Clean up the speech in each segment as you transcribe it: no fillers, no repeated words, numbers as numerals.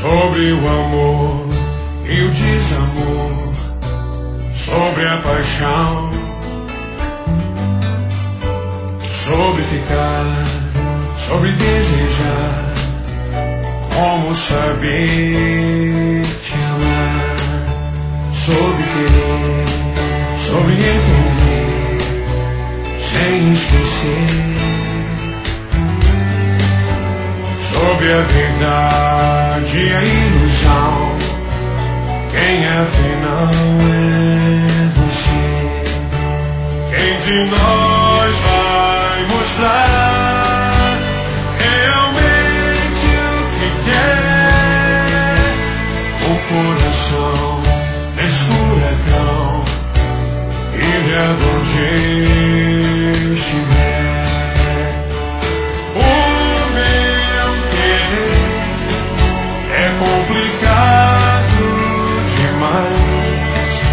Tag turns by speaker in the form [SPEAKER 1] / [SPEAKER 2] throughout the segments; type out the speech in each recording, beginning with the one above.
[SPEAKER 1] sobre o amor e o desamor, sobre a paixão, sobre ficar, sobre desejar, como saber te amar, sobre querer, sobre entender, sem esquecer, sobre a verdade e a ilusão, quem afinal é você? Quem de nós vai mostrar realmente o que quer? O coração nesse furacão, ir aonde estiver. Complicado demais.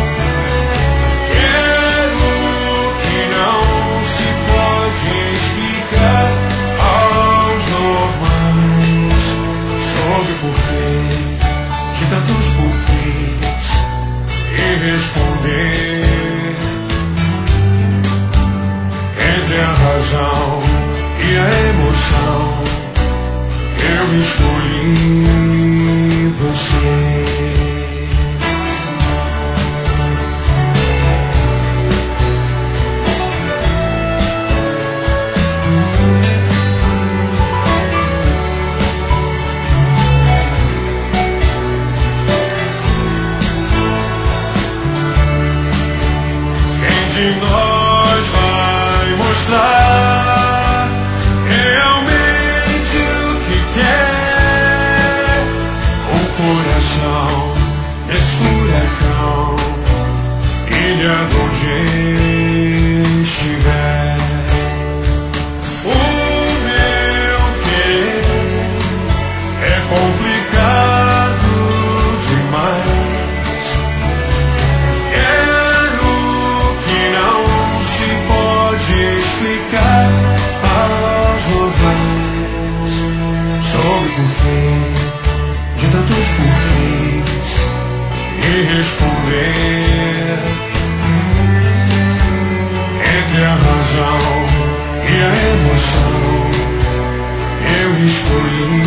[SPEAKER 1] Quero que não se pode explicar aos normais, sobre o porquê de tantos porquês, e responder entre a razão e a emoção. Eu escolhi você. Quem de nós vai mostrar realmente o que quer? O coração nesse furacão, ilha onde estiver. O meu querer é complicado demais. Quero que não se pode explicar aos normais, sobre o porquê de tantos porquês, e responder entre a razão e a emoção. Eu escolhi